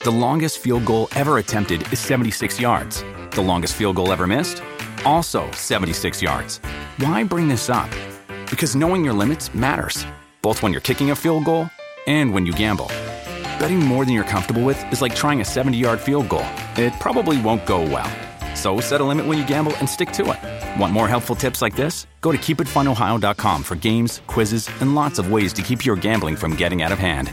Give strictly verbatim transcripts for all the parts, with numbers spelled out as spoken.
The longest field goal ever attempted is seventy-six yards. The longest field goal ever missed? Also seventy-six yards. Why bring this up? Because knowing your limits matters, both when you're kicking a field goal and when you gamble. Betting more than you're comfortable with is like trying a seventy-yard field goal. It probably won't go well. So set a limit when you gamble and stick to it. Want more helpful tips like this? Go to keep it fun ohio dot com for games, quizzes, and lots of ways to keep your gambling from getting out of hand.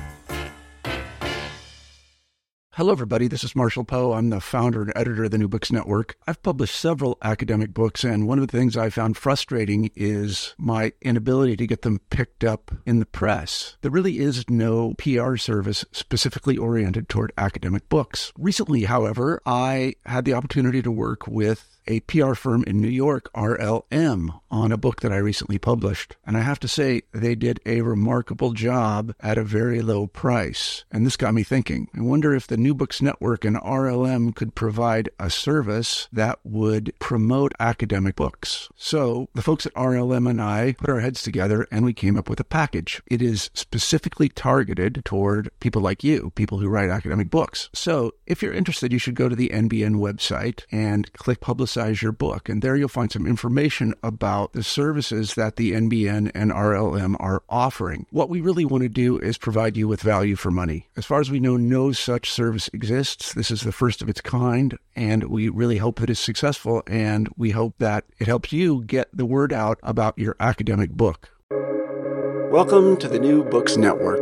Hello, everybody. This is Marshall Poe. I'm the founder and editor of the New Books Network. I've published several academic books, and one of the things I found frustrating is my inability to get them picked up in the press. There really is no P R service specifically oriented toward academic books. Recently, however, I had the opportunity to work with a P R firm in New York, R L M, on a book that I recently published. And I have to say, they did a remarkable job at a very low price. And this got me thinking. I wonder if the New Books Network and R L M could provide a service that would promote academic books. So the folks at R L M and I put our heads together and we came up with a package. It is specifically targeted toward people like you, people who write academic books. So if you're interested, you should go to the N B N website and click Publicize Your Book. And there you'll find some information about the services that the N B N and R L M are offering. What we really want to do is provide you with value for money. As far as we know, no such service exists. This is the first of its kind, and we really hope it is successful, and we hope that it helps you get the word out about your academic book. Welcome to the New Books Network.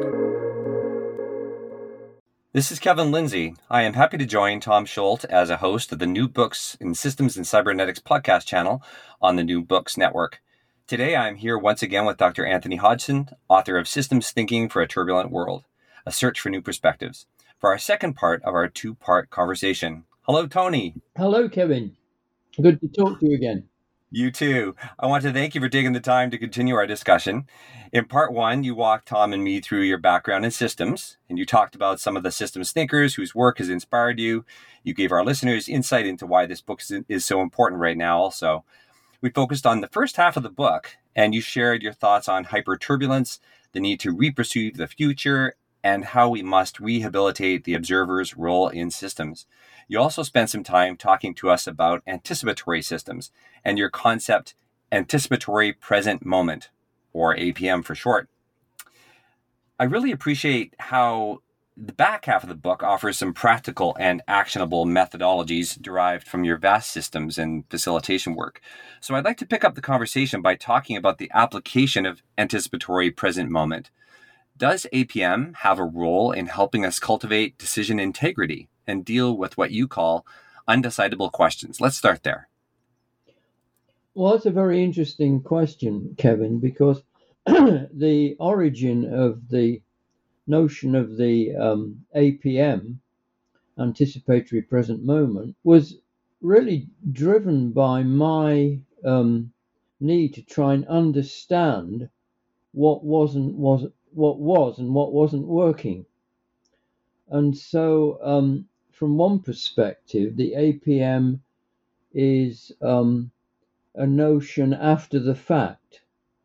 This is Kevin Lindsay. I am happy to join Tom Schultz as a host of the New Books in Systems and Cybernetics podcast channel on the New Books Network. Today, I'm here once again with Doctor Anthony Hodgson, author of Systems Thinking for a Turbulent World, A Search for New Perspectives, for our second part of our two-part conversation. Hello, Tony. Hello, Kevin. Good to talk to you again. You too. I want to thank you for taking the time to continue our discussion. In part one, you walked Tom and me through your background in systems, and you talked about some of the systems thinkers whose work has inspired you. You gave our listeners insight into why this book is so important right now also. We focused on the first half of the book, and you shared your thoughts on hyperturbulence, the need to reperceive the future, and how we must rehabilitate the observer's role in systems. You also spent some time talking to us about anticipatory systems and your concept, anticipatory present moment, or A P M for short. I really appreciate how the back half of the book offers some practical and actionable methodologies derived from your vast systems and facilitation work. So I'd like to pick up the conversation by talking about the application of anticipatory present moment. Does A P M have a role in helping us cultivate decision integrity and deal with what you call undecidable questions? Let's start there. Well, that's a very interesting question, Kevin, because the origin of the notion of the um, A P M, anticipatory present moment, was really driven by my um, need to try and understand what wasn't was what was and what wasn't working. And so, um, from one perspective, the A P M is um, a notion after the fact.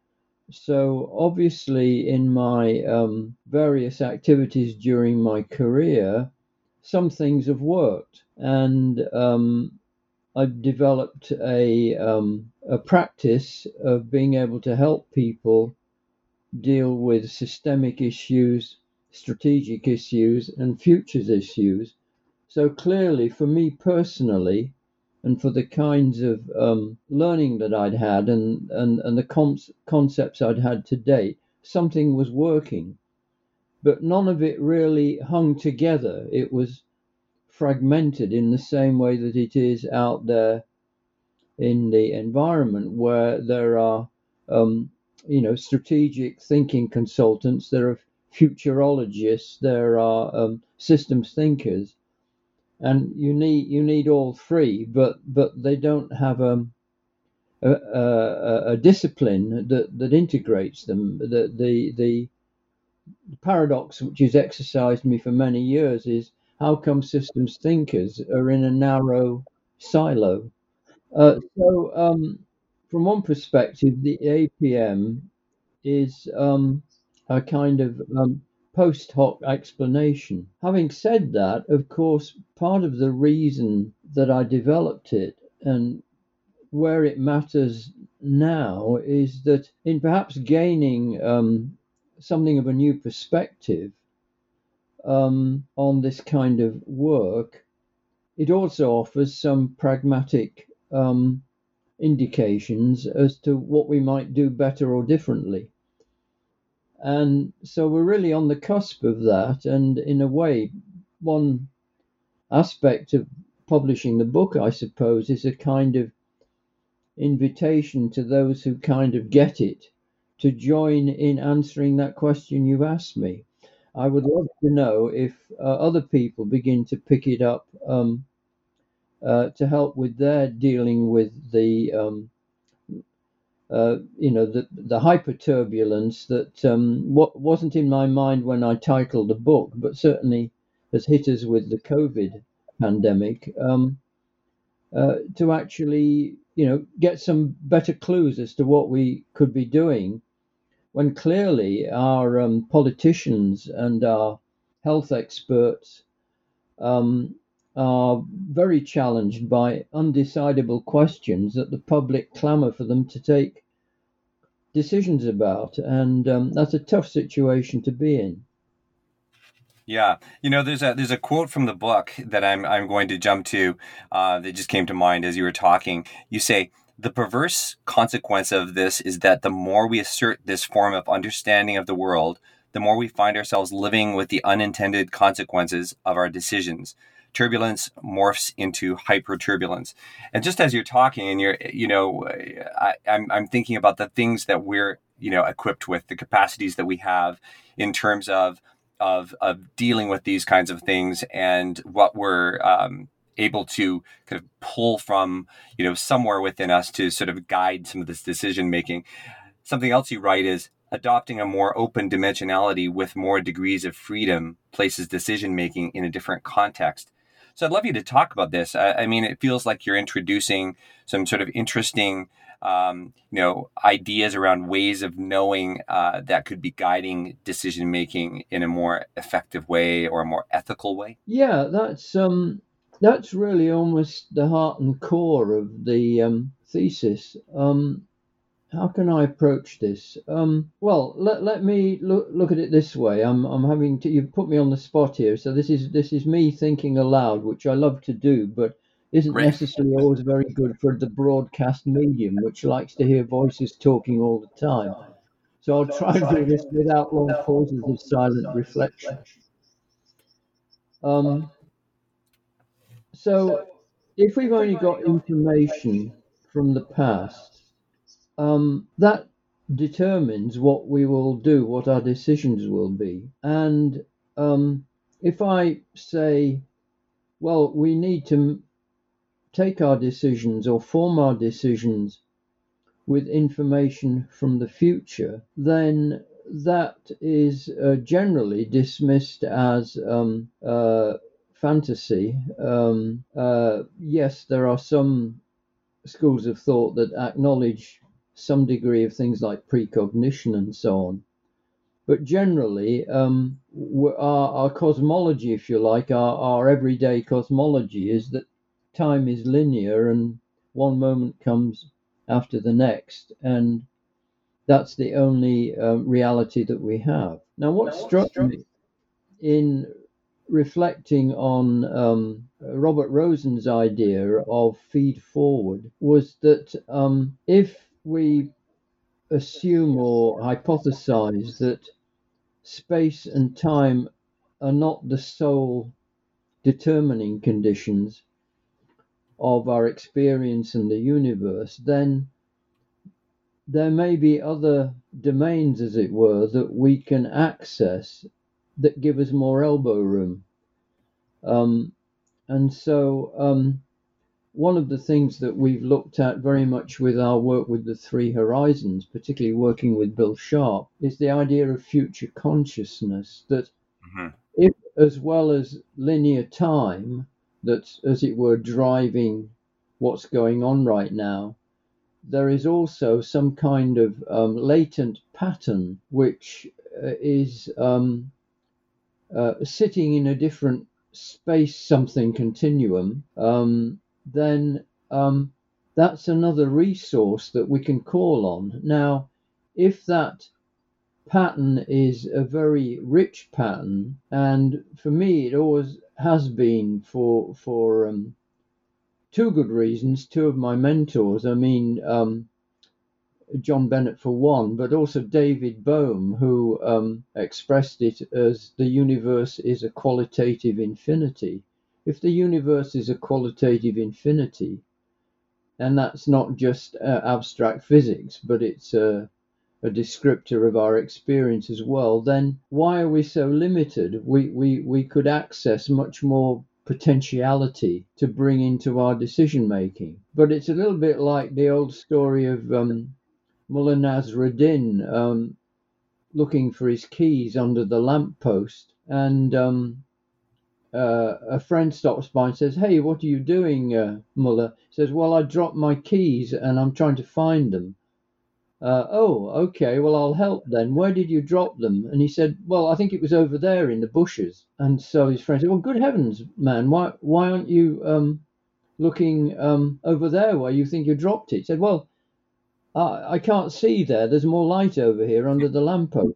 So obviously in my um, various activities during my career, some things have worked, and um, I've developed a, um, a practice of being able to help people deal with systemic issues, strategic issues, and futures issues. So clearly for me personally, and for the kinds of um, learning that I'd had and, and, and the con- concepts I'd had to date, something was working. But none of it really hung together. It was fragmented in the same way that it is out there in the environment, where there are, um, you know, strategic thinking consultants, there are futurologists, there are um, systems thinkers. And you need you need all three, but but they don't have a a, a, a discipline that, that integrates them. The, the the paradox which has exercised me for many years is, how come systems thinkers are in a narrow silo? Uh, so um, from one perspective, the A P M is um, a kind of um, post hoc explanation. Having said that, of course, part of the reason that I developed it and where it matters now is that in perhaps gaining um, something of a new perspective um, on this kind of work, it also offers some pragmatic um, indications as to what we might do better or differently. And so we're really on the cusp of that. And in a way, one aspect of publishing the book, I suppose, is a kind of invitation to those who kind of get it to join in answering that question you've asked me. I would love to know if uh, other people begin to pick it up um, uh, to help with their dealing with the, um, uh, you know, the, the hyperturbulence that um, what wasn't in my mind when I titled the book, but certainly has hit us with the COVID pandemic. Um, uh, to actually, you know, get some better clues as to what we could be doing when clearly our um, politicians and our health experts um, are very challenged by undecidable questions that the public clamour for them to take decisions about. And um, that's a tough situation to be in. Yeah, you know, there's a there's a quote from the book that I'm I'm going to jump to uh, that just came to mind as you were talking. You say, the perverse consequence of this is that the more we assert this form of understanding of the world, the more we find ourselves living with the unintended consequences of our decisions. Turbulence morphs into hyperturbulence. And just as you're talking, and you're, you know, I, I'm I'm thinking about the things that we're, you know, equipped with, the capacities that we have in terms of of of dealing with these kinds of things, and what we're um, able to kind of pull from, you know, somewhere within us to sort of guide some of this decision making. Something else you write is, adopting a more open dimensionality with more degrees of freedom places decision making in a different context. So I'd love you to talk about this. I, I mean, it feels like you're introducing some sort of interesting Um, you know, ideas around ways of knowing uh, that could be guiding decision making in a more effective way or a more ethical way. Yeah, that's um, that's really almost the heart and core of the um, thesis. Um, how can I approach this? Um, well, let, let me look look at it this way. I'm I'm having to. You've put me on the spot here, so this is this is me thinking aloud, which I love to do, but isn't Right. necessarily always very good for the broadcast medium, which likes to hear voices talking all the time. So I'll try and do this without long pauses of silent reflection. Um, so if we've only got information from the past, um, that determines what we will do, what our decisions will be. And um, if I say, well, we need to take our decisions or form our decisions with information from the future, then that is uh, generally dismissed as um, uh, fantasy. Um, uh, yes, there are some schools of thought that acknowledge some degree of things like precognition and so on. But generally, um, our, our cosmology, if you like, our, our everyday cosmology is that time is linear and one moment comes after the next. And that's the only um, reality that we have. Now, what struck me in reflecting on um, Robert Rosen's idea of feed forward was that um, if we assume or hypothesize that space and time are not the sole determining conditions of our experience in the universe, then there may be other domains, as it were, that we can access that give us more elbow room. Um, and so um, one of the things that we've looked at very much with our work with the Three Horizons, particularly working with Bill Sharp, is the idea of future consciousness, that mm-hmm. if, as well as linear time, that's, as it were, driving what's going on right now, there is also some kind of um, latent pattern which uh, is um, uh, sitting in a different space something continuum, um, then um, that's another resource that we can call on. Now, if that pattern is a very rich pattern, and for me it always has been for for um, two good reasons. Two of my mentors, I mean, um, John Bennett for one, but also David Bohm, who um, expressed it as the universe is a qualitative infinity. If the universe is a qualitative infinity, and that's not just uh, abstract physics, but it's a, a descriptor of our experience as well, then why are we so limited? We, we, we could access much more potentiality to bring into our decision making. But it's a little bit like the old story of um, Mullah Nasruddin um, looking for his keys under the lamppost, and um, uh, a friend stops by and says, "Hey, what are you doing, uh, Mullah?" He says, "Well, I dropped my keys and I'm trying to find them." Uh, "Oh, okay, well, I'll help then. Where did you drop them?" And he said, "Well, I think it was over there in the bushes." And so his friend said, "Well, good heavens, man, why why aren't you um, looking um, over there where you think you dropped it?" He said, "Well, I, I can't see there. There's more light over here under the lamppost."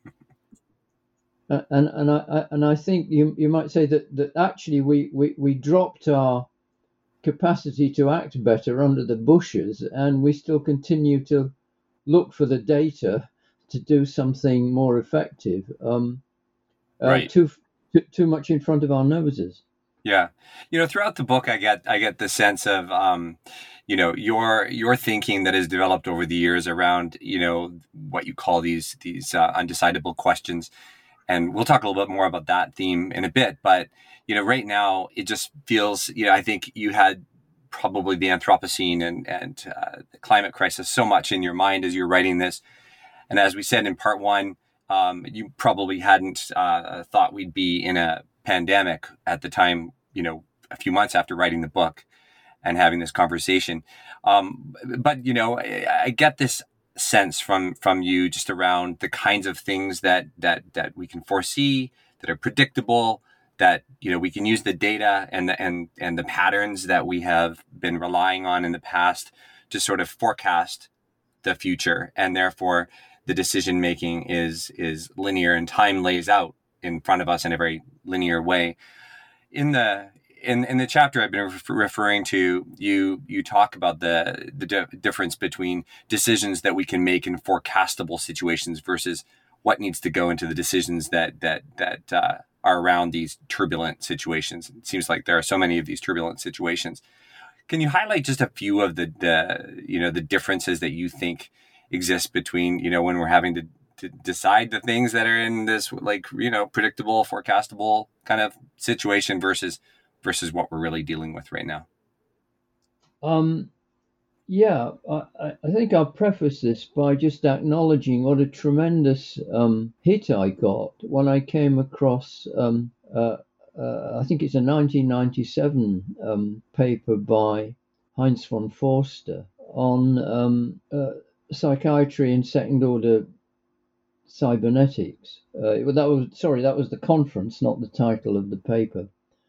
Uh, and and I, I and I think you you might say that, that actually we, we, we dropped our capacity to act better under the bushes, and we still continue to look for the data to do something more effective. Um, uh, Right. too, too too much in front of our noses. Yeah. You know, throughout the book, I get I get the sense of, um, you know, your your thinking that has developed over the years around, you know, what you call these these uh, undecidable questions. And we'll talk a little bit more about that theme in a bit. But, you know, right now, it just feels, you know, I think you had probably the Anthropocene and, and uh, the climate crisis so much in your mind as you're writing this. And as we said in part one, um, you probably hadn't uh, thought we'd be in a pandemic at the time, you know, a few months after writing the book and having this conversation. Um, but, you know, I, I get this sense from from you just around the kinds of things that that that we can foresee, that are predictable, that, you know, we can use the data and the and and the patterns that we have been relying on in the past to sort of forecast the future, and therefore the decision making is is linear, and time lays out in front of us in a very linear way. In the In, in the chapter I've been re- referring to, you you talk about the the di- difference between decisions that we can make in forecastable situations versus what needs to go into the decisions that that that uh, are around these turbulent situations. It seems like there are so many of these turbulent situations. Can you highlight just a few of the, the you know the differences that you think exist between, you know, when we're having to, to decide the things that are in this, like, you know, predictable, forecastable kind of situation versus versus what we're really dealing with right now? Um, yeah, I, I think I'll preface this by just acknowledging what a tremendous um, hit I got when I came across, um, uh, uh, I think it's a nineteen ninety-seven um, paper by Heinz von Forster on um, uh, psychiatry and second order cybernetics. Uh, that was sorry, that was the conference, not the title of the paper.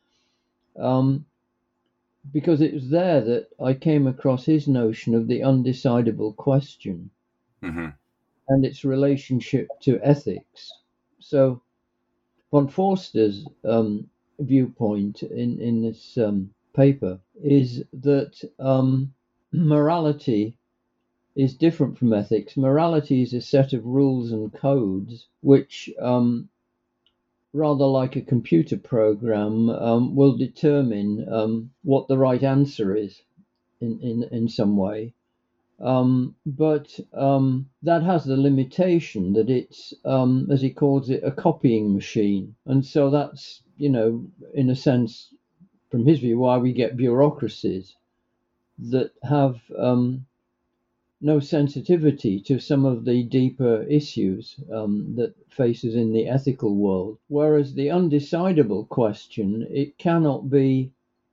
Um, because it was there that I came across his notion of the undecidable question Mm-hmm. and its relationship to ethics. So, von Forster's um, viewpoint in, in this um, paper is that um, morality is different from ethics. Morality is a set of rules and codes which um, rather like a computer program, um, will determine um, what the right answer is in, in, in some way. Um, but um, that has the limitation that it's, um, as he calls it, a copying machine. And so that's, you know, in a sense, from his view, why we get bureaucracies that have um, no sensitivity to some of the deeper issues um, that faces in the ethical world. Whereas the undecidable question, it cannot be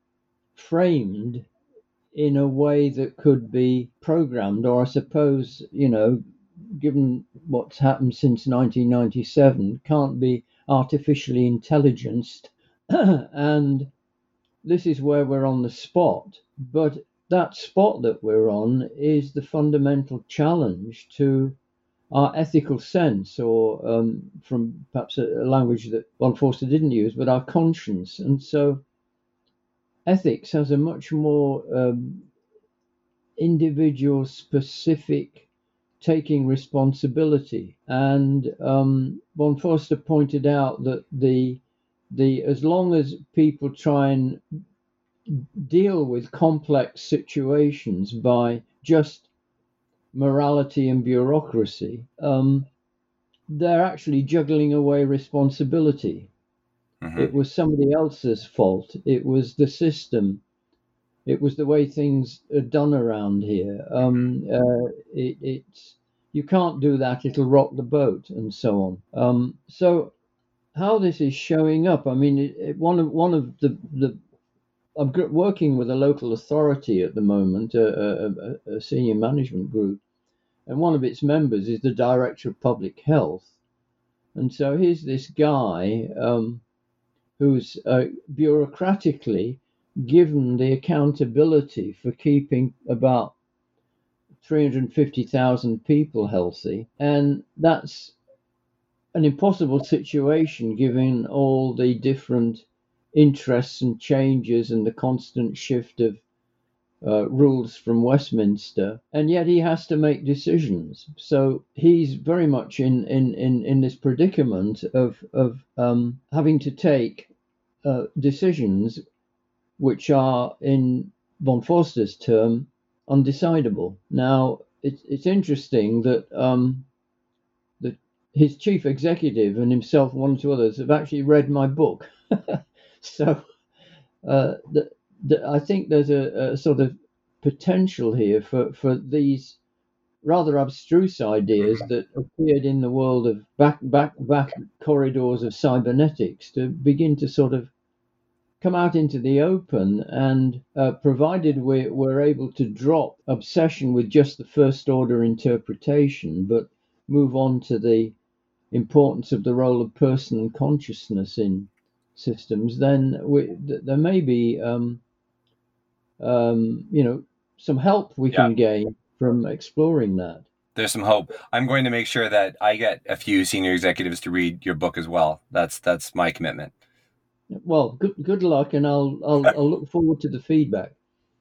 framed in a way that could be programmed, or I suppose, you know, given what's happened since nineteen ninety-seven, can't be artificially intelligenced, and this is where we're on the spot. But that spot that we're on is the fundamental challenge to our ethical sense, or um, from perhaps a, a language that von Forster didn't use, but our conscience. And so ethics has a much more um, individual specific taking responsibility. And um, von Forster pointed out that the the as long as people try and deal with complex situations by just morality and bureaucracy, um, they're actually juggling away responsibility. Mm-hmm. It was somebody else's fault. It was the system. It was the way things are done around here. Um, uh, it, it's you can't do that; it'll rock the boat, and so on. Um, so, how this is showing up? I mean, it, it, one of one of the the I'm working with a local authority at the moment, a, a, a senior management group, and one of its members is the director of public health. And so here's this guy um, who's uh, bureaucratically given the accountability for keeping about three hundred fifty thousand people healthy. And that's an impossible situation given all the different interests and changes and the constant shift of uh, rules from Westminster. And yet he has to make decisions. So he's very much in, in, in, in this predicament of, of um, having to take uh, decisions which are, in von Forster's term, undecidable. Now, it's it's interesting that um, that his chief executive and himself and one or two others have actually read my book. so uh, the, the, I think there's a, a sort of potential here for, for these rather abstruse ideas that appeared in the world of back back back corridors of cybernetics to begin to sort of come out into the open, and uh, provided we're, we're able to drop obsession with just the first order interpretation, but move on to the importance of the role of personal consciousness in systems, then we, th- there may be, um, um, you know, some help we yeah. can gain from exploring that. There's some hope. I'm going to make sure that I get a few senior executives to read your book as well. That's that's my commitment. Well, good good luck, and I'll I'll, I'll look forward to the feedback.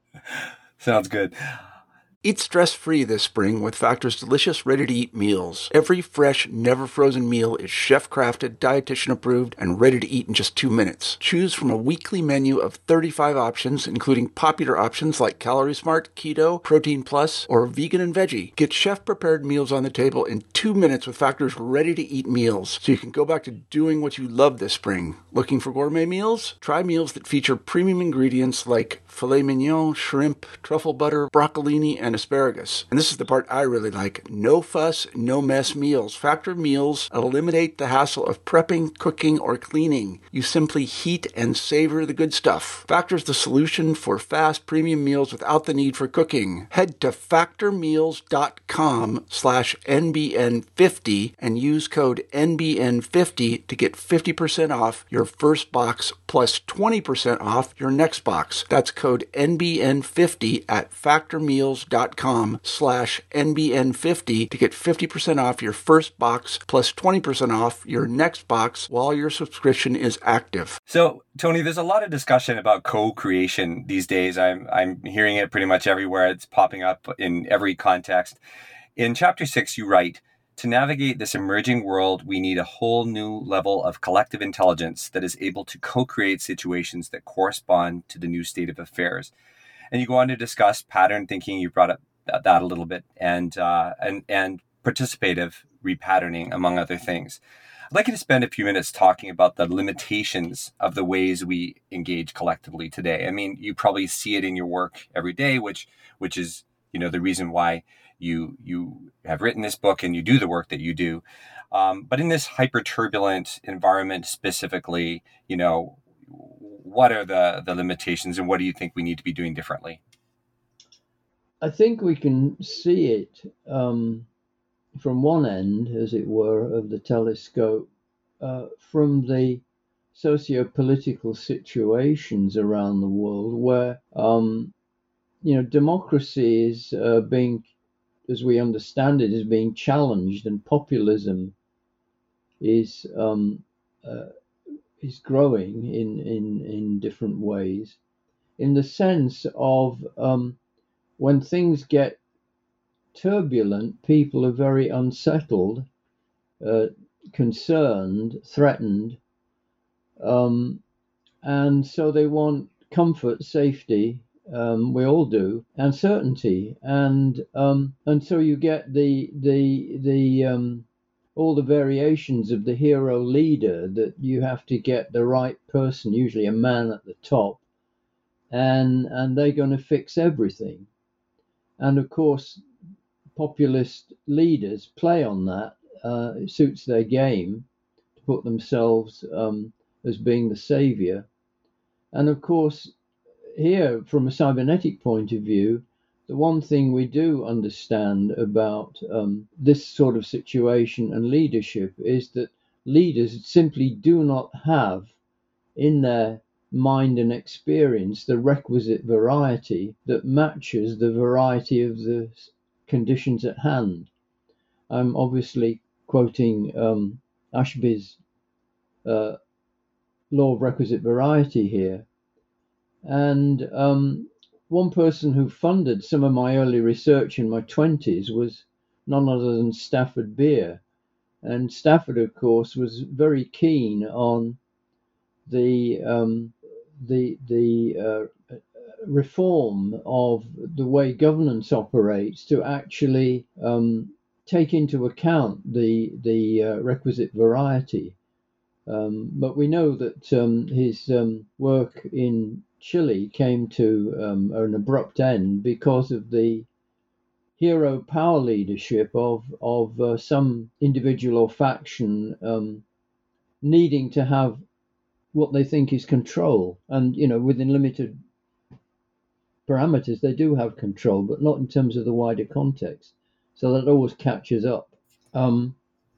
Sounds good. Eat stress-free this spring with Factor's delicious, ready-to-eat meals. Every fresh, never-frozen meal is chef-crafted, dietitian-approved, and ready to eat in just two minutes. Choose from a weekly menu of thirty-five options, including popular options like Calorie Smart, Keto, Protein Plus, or Vegan and Veggie. Get chef-prepared meals on the table in two minutes with Factor's ready-to-eat meals, so you can go back to doing what you love this spring. Looking for gourmet meals? Try meals that feature premium ingredients like filet mignon, shrimp, truffle butter, broccolini, and asparagus. And this is the part I really like. No fuss, no mess meals. Factor meals eliminate the hassle of prepping, cooking, or cleaning. You simply heat and savor the good stuff. Factor's the solution for fast premium meals without the need for cooking. Head to factormeals.com slash NBN50 and use code N B N fifty to get fifty percent off your first box plus twenty percent off your next box. That's code N B N fifty at factormeals.com slash NBN50 to get fifty percent off your first box plus twenty percent off your next box while your subscription is active. So, Tony, there's a lot of discussion about co-creation these days. I'm I'm hearing it pretty much everywhere. It's popping up in every context. In chapter six, you write, to navigate this emerging world, we need a whole new level of collective intelligence that is able to co-create situations that correspond to the new state of affairs. And you go on to discuss pattern thinking. You brought up that a little bit, and uh, and and participative repatterning, among other things. I'd like you to spend a few minutes talking about the limitations of the ways we engage collectively today. I mean, you probably see it in your work every day, which which is, you know, the reason why you you have written this book and you do the work that you do. Um, but in this hyper turbulent environment specifically, you know, what are the, the limitations, and what do you think we need to be doing differently? I think we can see it um, from one end, as it were, of the telescope, uh, from the socio-political situations around the world where, um, you know, democracy is uh, being, as we understand it, is being challenged, and populism is um, uh, is growing in, in, in different ways, in the sense of um, when things get turbulent, people are very unsettled, uh, concerned, threatened, um, and so they want comfort, safety. Um, we all do, and certainty, and um, and so you get the the the um, all the variations of the hero leader, that you have to get the right person, usually a man at the top, and and they're going to fix everything. And of course, populist leaders play on that. Uh, it suits their game to put themselves um, as being the savior. And of course, here, from a cybernetic point of view, the one thing we do understand about um, this sort of situation and leadership is that leaders simply do not have in their mind and experience the requisite variety that matches the variety of the conditions at hand. I'm obviously quoting um, Ashby's uh, law of requisite variety here. And um, one person who funded some of my early research in my twenties was none other than Stafford Beer. And Stafford, of course, was very keen on the um, the the uh, reform of the way governance operates to actually um, take into account the the uh, requisite variety. Um, but we know that um, his um, work in Chile came to um, an abrupt end because of the hero power leadership of of uh, some individual or faction um, needing to have what they think is control, and you know, within limited parameters, they do have control, but not in terms of the wider context. So that always catches up. Um,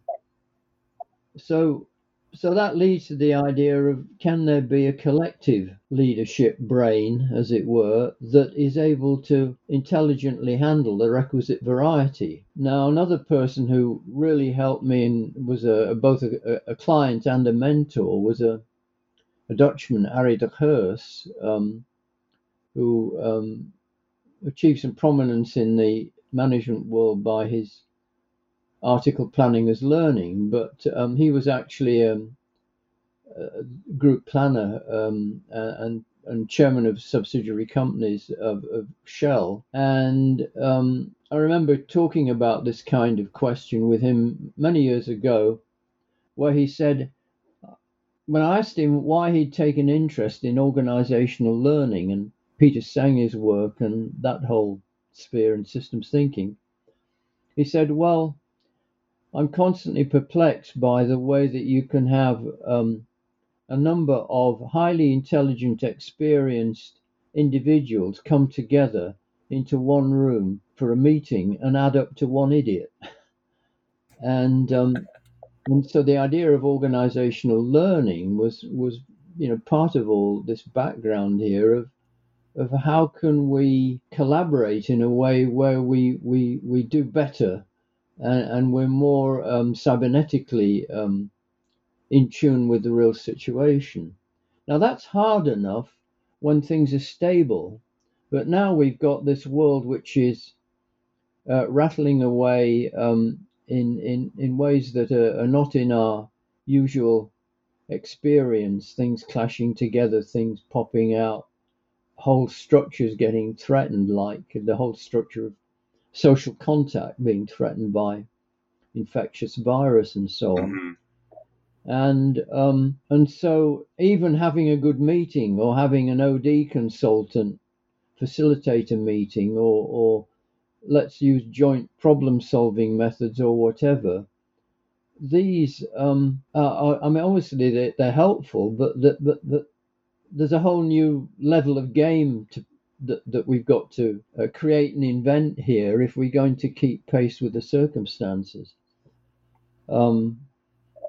so. So that leads to the idea of, can there be a collective leadership brain, as it were, that is able to intelligently handle the requisite variety? Now, another person who really helped me and was a, both a, a client and a mentor was a, a Dutchman, Arie de Geus, um, who um, achieved some prominence in the management world by his article Planning as Learning, but um, he was actually um, a group planner um, and and chairman of subsidiary companies of, of Shell. And um, I remember talking about this kind of question with him many years ago, where he said, when I asked him why he'd taken interest in organizational learning and Peter Sanger's work and that whole sphere in systems thinking, he said, well, I'm constantly perplexed by the way that you can have um, a number of highly intelligent, experienced individuals come together into one room for a meeting and add up to one idiot. And um, and so the idea of organizational learning was was you know part of all this background here of of how can we collaborate in a way where we we we do better, and, and we're more um, cybernetically um, in tune with the real situation. Now that's hard enough when things are stable, but now we've got this world which is uh, rattling away um, in, in, in ways that are, are not in our usual experience, things clashing together, things popping out, whole structures getting threatened, like the whole structure of social contact being threatened by infectious virus and so on. Mm-hmm. And um, and so even having a good meeting or having an O D consultant facilitate a meeting, or, or let's use joint problem solving methods or whatever, these um, are, I mean, obviously they're, they're helpful, but that but, but there's a whole new level of game to, that, that we've got to uh, create and invent here if we're going to keep pace with the circumstances. Um,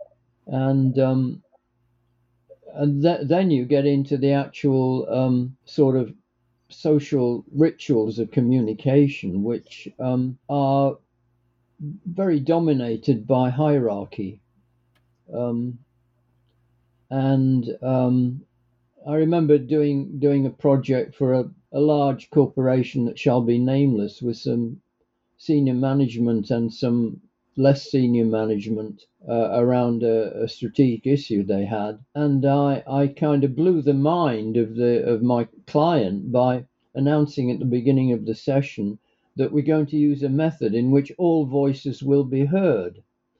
and um, and th- then you get into the actual um, sort of social rituals of communication, which um, are very dominated by hierarchy. Um, and um, I remember doing doing a project for a, a large corporation that shall be nameless, with some senior management and some less senior management uh, around a, a strategic issue they had, and I, I kind of blew the mind of the of my client by announcing at the beginning of the session that we're going to use a method in which all voices will be heard.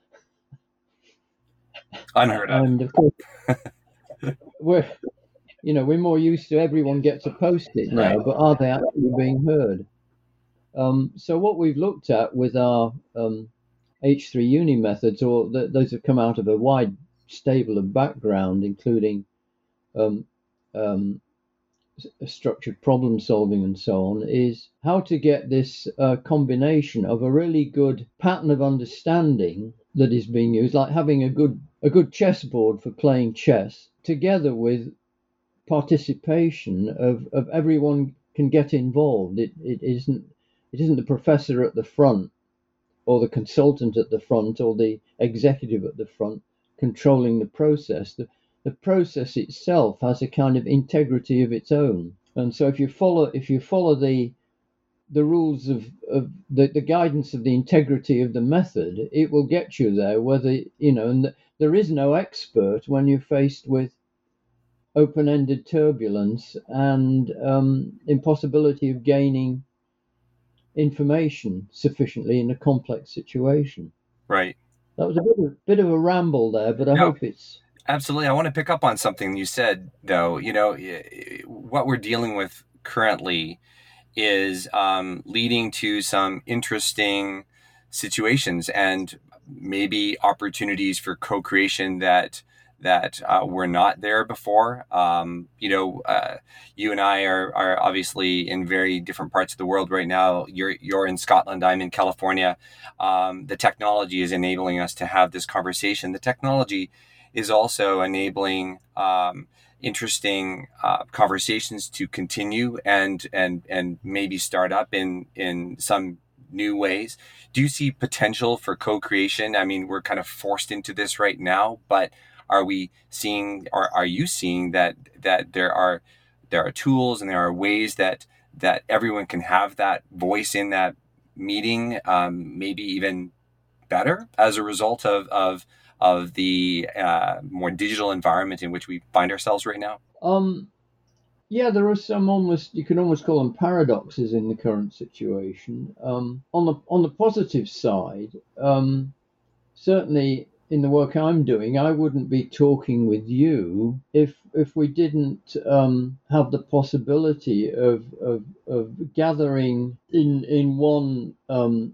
Unheard of. And of course, we're you know we're more used to everyone gets a post-it now, Right. but are they actually being heard? Um, so what we've looked at with our um, H three uni methods, or th- those have come out of a wide stable of background, including um, um, structured problem solving and so on, is how to get this uh, combination of a really good pattern of understanding that is being used, like having a good a good chessboard for playing chess, together with participation of, of everyone can get involved. It it isn't it isn't the professor at the front, or the consultant at the front, or the executive at the front controlling the process. The, the process itself has a kind of integrity of its own. And so if you follow if you follow the the rules of, of the, the guidance of the integrity of the method, it will get you there, whether you know, and there is no expert when you're faced with open-ended turbulence and um, impossibility of gaining information sufficiently in a complex situation. Right. That was a bit of, bit of a ramble there, but I No, hope it's... absolutely. I want to pick up on something you said, though. You know, what we're dealing with currently is um, leading to some interesting situations and maybe opportunities for co-creation that that uh, were not there before. Um, you know, uh, you and I are, are obviously in very different parts of the world right now. You're you're in Scotland. I'm in California. Um, the technology is enabling us to have this conversation. The technology is also enabling um, interesting uh, conversations to continue and and and maybe start up in in some new ways. Do you see potential for co-creation? I mean, we're kind of forced into this right now, but are we seeing, or are you seeing that that there are there are tools and there are ways that that everyone can have that voice in that meeting, um, maybe even better as a result of of of the uh, more digital environment in which we find ourselves right now? Um, yeah, there are some almost, you can almost call them paradoxes in the current situation. Um, on the on the positive side, um, certainly in the work I'm doing, I wouldn't be talking with you if if we didn't um, have the possibility of, of of gathering in in one um,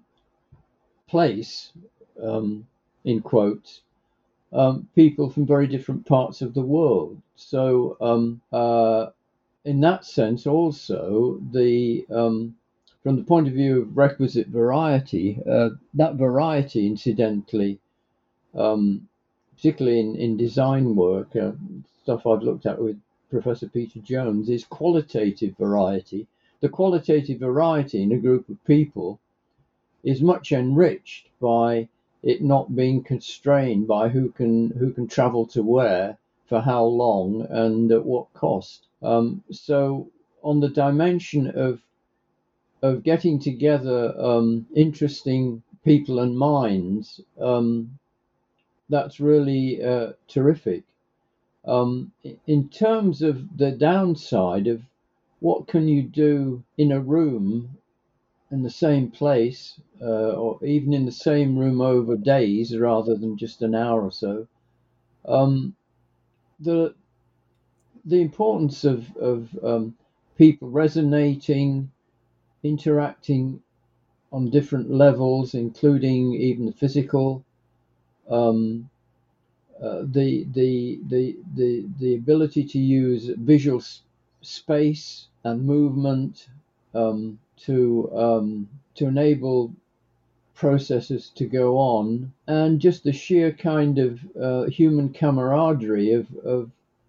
place, um, in quotes, um, people from very different parts of the world. So um, uh, in that sense, also the um, from the point of view of requisite variety, uh, that variety, incidentally, um, particularly in, in design work, uh, stuff I've looked at with Professor Peter Jones, is qualitative variety. The qualitative variety in a group of people is much enriched by it not being constrained by who can who can travel to where, for how long, and at what cost. Um, so on the dimension of of getting together um, interesting people and minds, um, that's really uh, terrific. Um, in terms of the downside of what can you do in a room in the same place, uh, or even in the same room over days rather than just an hour or so, um, the the importance of of um, people resonating, interacting on different levels, including even the physical. Um, uh, the, the the the the ability to use visual s- space and movement um, to um, to enable processes to go on, and just the sheer kind of uh, human camaraderie of, of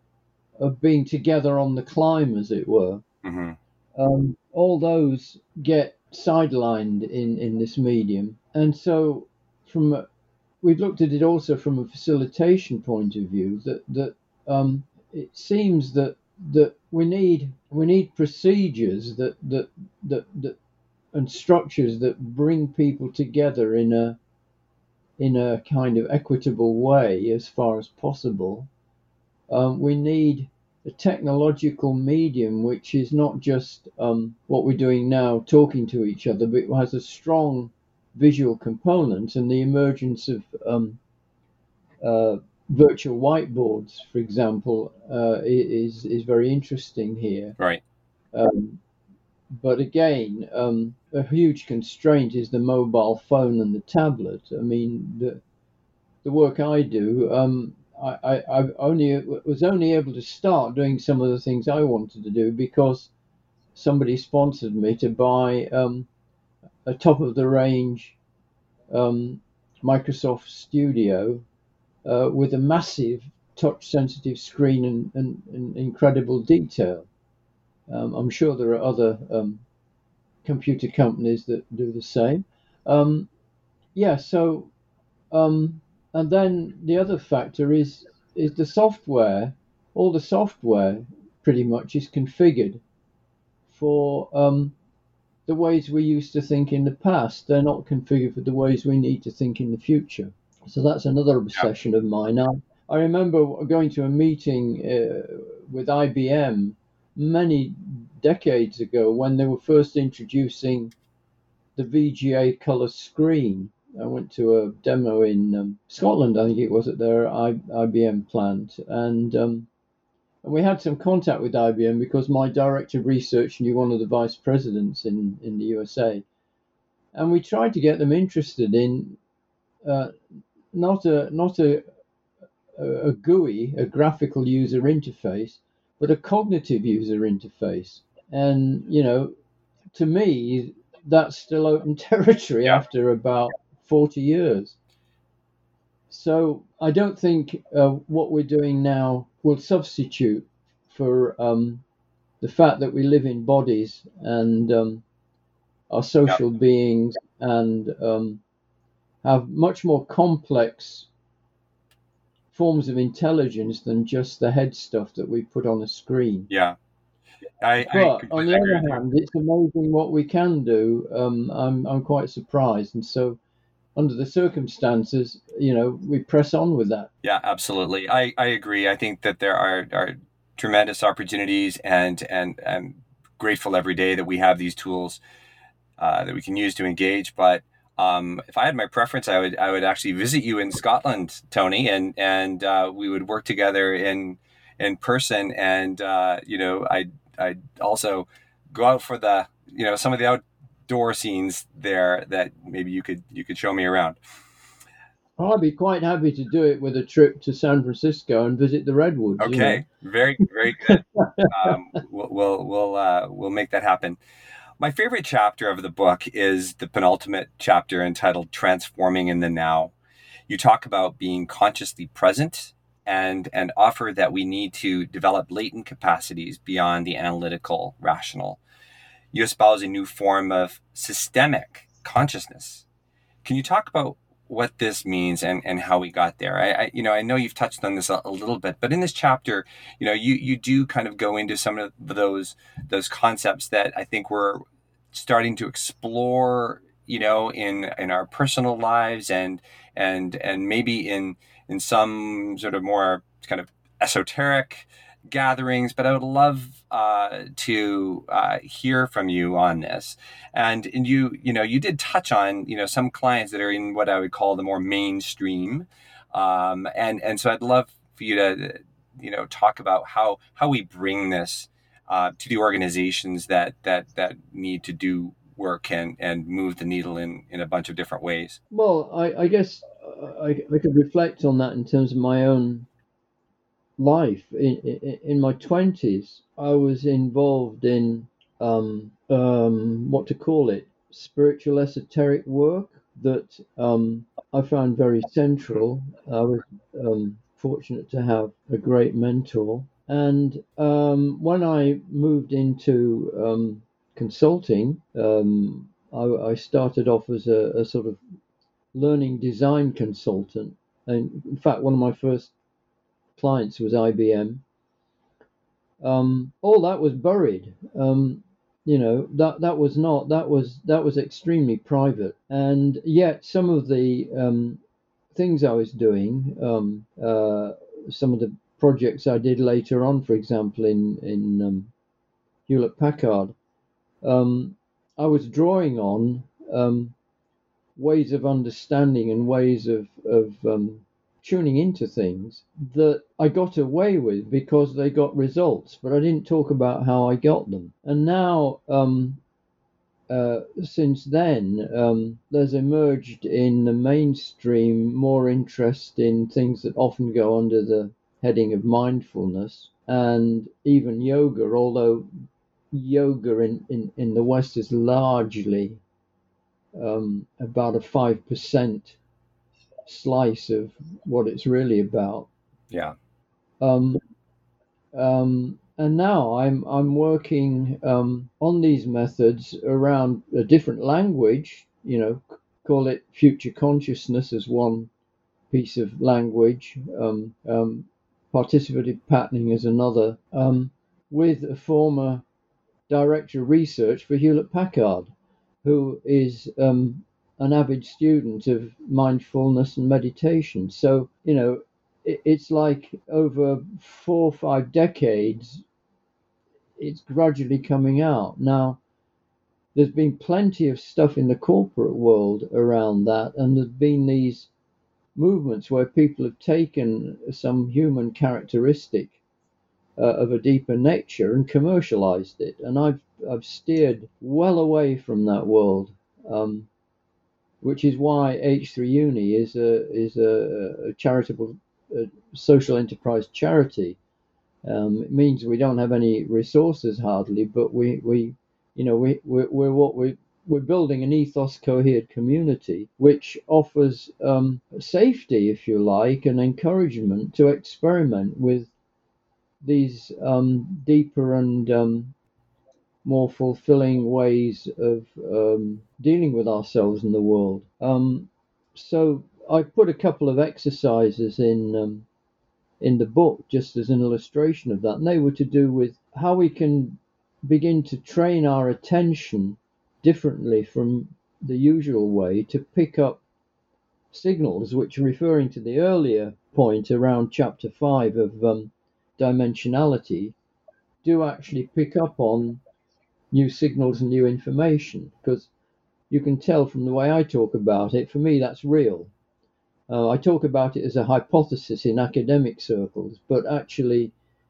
of being together on the climb, as it were. Mm-hmm. Um, all those get sidelined in, in this medium. And so from a, we've looked at it also from a facilitation point of view, that, that um, it seems that that we need we need procedures that that, that that and structures that bring people together in a in a kind of equitable way as far as possible. Um, we need a technological medium which is not just um, what we're doing now, talking to each other, but it has a strong visual component, and the emergence of um, uh, virtual whiteboards, for example, uh, is is very interesting here. Right. Um, but again, um, a huge constraint is the mobile phone and the tablet. I mean, the the work I do. Um, I, I, I only was only able to start doing some of the things I wanted to do because somebody sponsored me to buy um, a top of the range um, Microsoft Studio uh, with a massive touch sensitive screen and, and, and incredible detail. Um, I'm sure there are other um, computer companies that do the same. Um, yeah, so um, and then the other factor is is the software. All the software pretty much is configured for um, the ways we used to think in the past. They're not configured for the ways we need to think in the future. So that's another obsession of mine. I, I remember going to a meeting uh, with I B M many decades ago when they were first introducing the V G A color screen. I went to a demo in um, Scotland, I think it was, at their I, IBM plant, and um, and we had some contact with I B M because my director of research knew one of the vice presidents in, in the U S A, and we tried to get them interested in uh, not a not a, a G U I, a graphical user interface, but a cognitive user interface. And you know, to me, that's still open territory Yeah. after about forty years. So I don't think uh, what we're doing now will substitute for um, the fact that we live in bodies and um, are social Yeah. beings and um, have much more complex forms of intelligence than just the head stuff that we put on a screen. Yeah. I, I But on the completely agree other with you. hand, it's amazing what we can do. Um, I'm I'm quite surprised, and so under the circumstances, you know, we press on with that. Yeah, absolutely. I, I agree. I think that there are, are tremendous opportunities, and and I'm grateful every day that we have these tools uh, that we can use to engage. But um, if I had my preference, I would I would actually visit you in Scotland, Tony, and and uh, we would work together in in person. And uh, you know, I I also go out for the you know some of the outdoor scenes there that maybe you could you could show me around. I'd be quite happy to do it with a trip to San Francisco and visit the redwoods. Okay, you know. very very good. um, we'll we'll we'll, uh, we'll make that happen. My favorite chapter of the book is the penultimate chapter entitled "Transforming in the Now." You talk about being consciously present and and offer that we need to develop latent capacities beyond the analytical, rational. You espouse a new form of systemic consciousness. Can you talk about what this means and, and how we got there? I, I you know I know you've touched on this a, a little bit, but in this chapter, you know you you do kind of go into some of those those concepts that I think we're starting to explore, you know, in in our personal lives and and and maybe in in some sort of more kind of esoteric gatherings. But I would love uh, to uh, hear from you on this. And and you you know you did touch on you know some clients that are in what I would call the more mainstream, um, and and so I'd love for you to you know talk about how how we bring this uh, to the organizations that that that need to do work and and move the needle in in a bunch of different ways. Well, I, I guess I, I could reflect on that in terms of my own life. In, in, in my twenties, I was involved in um, um, what to call it, spiritual esoteric work, that um, I found very central. I was um, fortunate to have a great mentor. And um, when I moved into um, consulting, um, I, I started off as a, a sort of learning design consultant. And in fact, one of my first clients was I B M. Um, all that was buried. Um, you know, that that was not that was that was extremely private, and yet some of the um, things I was doing, um, uh, some of the projects I did later on, for example, in in um, Hewlett Packard, um, I was drawing on um, ways of understanding and ways of of um, tuning into things that I got away with because they got results, but I didn't talk about how I got them. And now, um, uh, since then, um, there's emerged in the mainstream more interest in things that often go under the heading of mindfulness and even yoga, although yoga in, in, in the West is largely um, about a five percent slice of what it's really about. Yeah. Um, um, and now I'm I'm working um, on these methods around a different language. You know, call it future consciousness as one piece of language. Um, um, participative patterning as another. Um, with a former director of research for Hewlett Packard, who is um, an avid student of mindfulness and meditation. So, you know, it, it's like over four or five decades, it's gradually coming out. Now, there's been plenty of stuff in the corporate world around that, and there's been these movements where people have taken some human characteristic uh, of a deeper nature and commercialized it. And I've I've steered well away from that world. Um, which is why H three Uni is a is a, a charitable a social enterprise charity. Um, it means we don't have any resources hardly, but we, we you know we we're, we're what we we're building an ethos cohered community which offers um, safety, if you like, and encouragement to experiment with these um, deeper and um, more fulfilling ways of um, dealing with ourselves in the world. Um, so I put a couple of exercises in um, in the book just as an illustration of that, and they were to do with how we can begin to train our attention differently from the usual way to pick up signals, which are referring to the earlier point around chapter five of um, dimensionality, do actually pick up on new signals and new information, because you can tell from the way I talk about it, for me that's real. Uh, I talk about it as a hypothesis in academic circles, but actually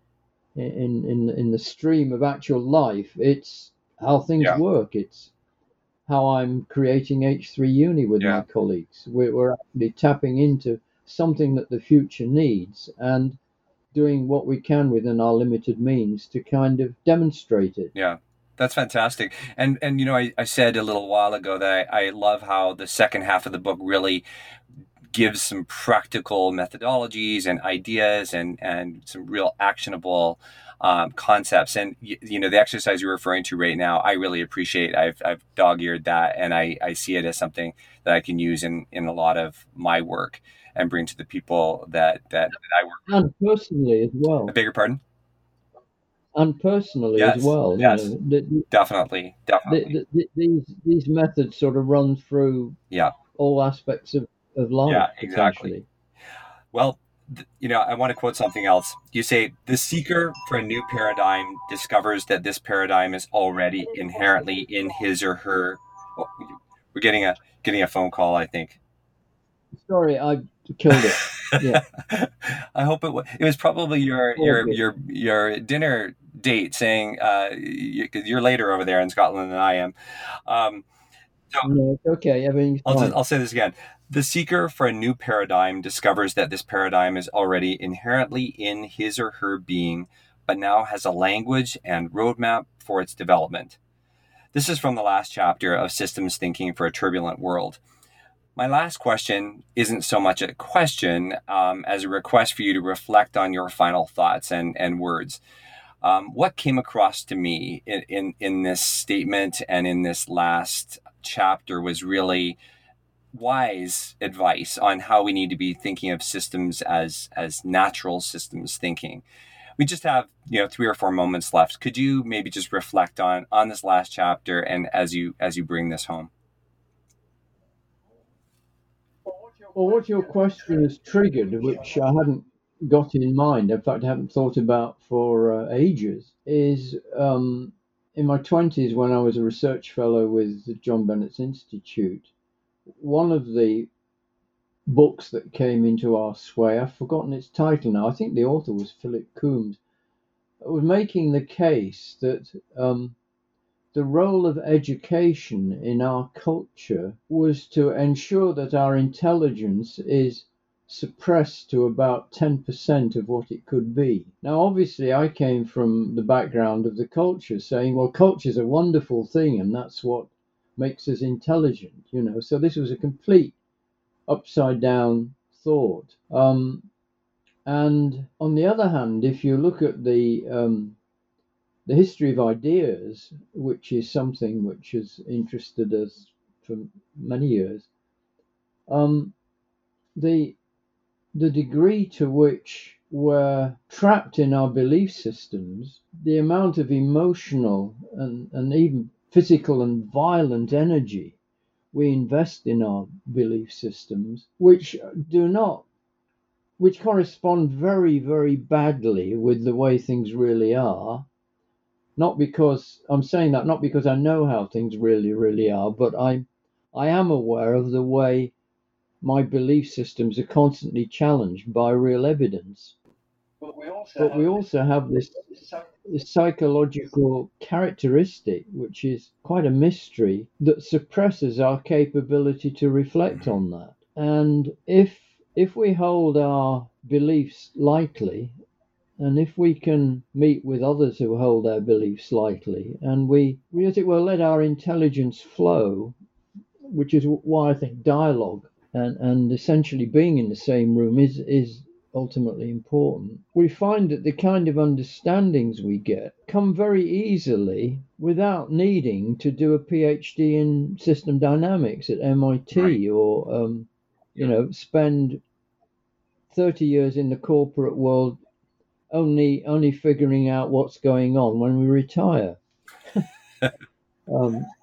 in in in the stream of actual life, it's how things Yeah. work. It's how I'm creating H three Uni with Yeah. my colleagues. We're, we're actually tapping into something that the future needs and doing what we can within our limited means to kind of demonstrate it. Yeah. That's fantastic. And, and you know, I, I said a little while ago that I, I love how the second half of the book really gives some practical methodologies and ideas and, and some real actionable um, concepts. And, you, you know, the exercise you're referring to right now, I really appreciate. I've, I've dog-eared that, and I, I see it as something that I can use in, in a lot of my work and bring to the people that, that, that I work with. And personally as well. I beg your pardon? And personally Yes, as well. yes. You know, the, Definitely, definitely. the, the, these these methods sort of run through Yeah. all aspects of, of life. Yeah, exactly. Potentially. Well, th- you know, I want to quote something else. You say, the seeker for a new paradigm discovers that this paradigm is already inherently in his or her. Oh, we're getting a getting a phone call, I think. Sorry, I killed it. Yeah. I hope it was. It was probably your Oh, your good. your your dinner date saying uh, you, you're later over there in Scotland than I am. Um, so No, it's okay. Everything's I'll fine. just, I'll say this again. The seeker for a new paradigm discovers that this paradigm is already inherently in his or her being, but now has a language and roadmap for its development. This is from the last chapter of Systems Thinking for a Turbulent World. My last question isn't so much a question um, as a request for you to reflect on your final thoughts and, and words. Um, what came across to me in, in, in this statement and in this last chapter was really wise advice on how we need to be thinking of systems as as natural systems thinking. We just have, you know, three or four moments left. Could you maybe just reflect on on this last chapter and as you as you bring this home? Well, what your question has triggered, which I hadn't got in mind, in fact, I haven't thought about for uh, ages, is um, in my twenties when I was a research fellow with the John Bennett's Institute, one of the books that came into our sway, I've forgotten its title now, I think the author was Philip Coombs, was making the case that um, the role of education in our culture was to ensure that our intelligence is suppressed to about ten percent of what it could be. Now, obviously, I came from the background of the culture saying, well, culture is a wonderful thing and that's what makes us intelligent, you know. So this was a complete upside down thought. Um, and on the other hand, if you look at the um, the history of ideas, which is something which has interested us for many years, um, the the degree to which we're trapped in our belief systems, the amount of emotional and, and even physical and violent energy we invest in our belief systems, which do not, which correspond very, very badly with the way things really are. Not because I'm saying that, not because I know how things really, really are, but I, I am aware of the way my belief systems are constantly challenged by real evidence. But we also, but we also have this, this psychological characteristic, which is quite a mystery, that suppresses our capability to reflect on that. And if if we hold our beliefs lightly, and if we can meet with others who hold our beliefs lightly, and we, we as it were, let our intelligence flow, which is why I think dialogue and, and essentially being in the same room is, is ultimately important, we find that the kind of understandings we get come very easily without needing to do a PhD in system dynamics at M I T, right, or, um, you know, spend thirty years in the corporate world only only figuring out what's going on when we retire. um,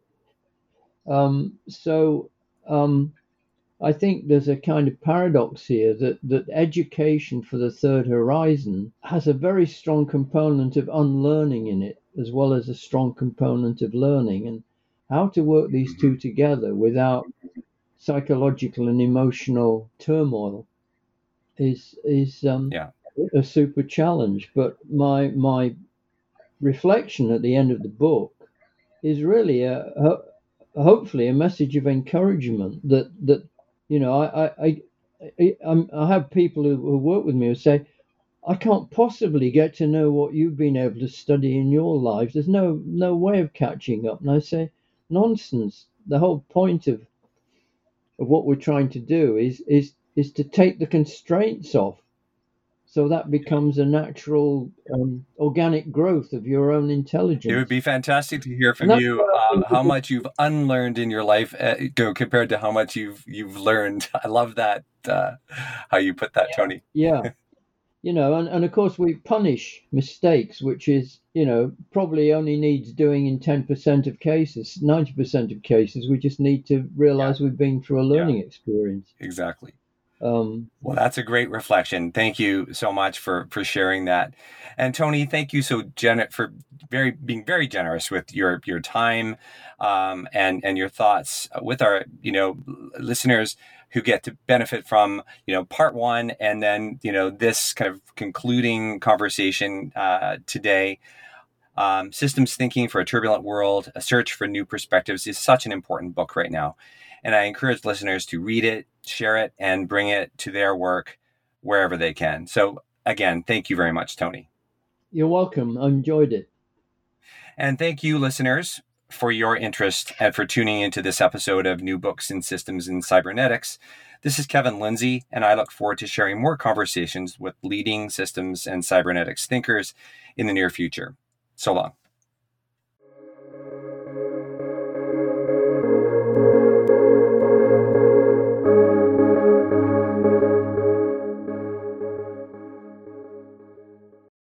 um, so um, I think there's a kind of paradox here that, that education for the third horizon has a very strong component of unlearning in it, as well as a strong component of learning, and how to work these two together without psychological and emotional turmoil is is um, yeah. a super challenge. But my my reflection at the end of the book is really a, a hopefully a message of encouragement that that you know I I I, I, I have people who, who work with me who say, I can't possibly get to know what you've been able to study in your lives. There's no no way of catching up. And I say, nonsense. The whole point of of what we're trying to do is is is to take the constraints off, so that becomes a natural um, organic growth of your own intelligence. It would be fantastic to hear from you um, how much you've unlearned in your life uh, compared to how much you've you've learned. I love that, uh, how you put that, Tony. Yeah. You know, and, and of course we punish mistakes, which is, you know, probably only needs doing in ten percent of cases. ninety percent of cases, we just need to realize yeah. we've been through a learning yeah. experience. Exactly. Um, well, that's a great reflection. Thank you so much for, for sharing that. And Tony, thank you so gen- for very being very generous with your your time um, and and your thoughts with our you know listeners who get to benefit from you know part one and then you know this kind of concluding conversation uh, today. Um, Systems Thinking for a Turbulent World: A Search for New Perspectives is such an important book right now. And I encourage listeners to read it, share it, and bring it to their work wherever they can. So again, thank you very much, Tony. You're welcome. I enjoyed it. And thank you, listeners, for your interest and for tuning into this episode of New Books in Systems and Cybernetics. This is Kevin Lindsay, and I look forward to sharing more conversations with leading systems and cybernetics thinkers in the near future. So long.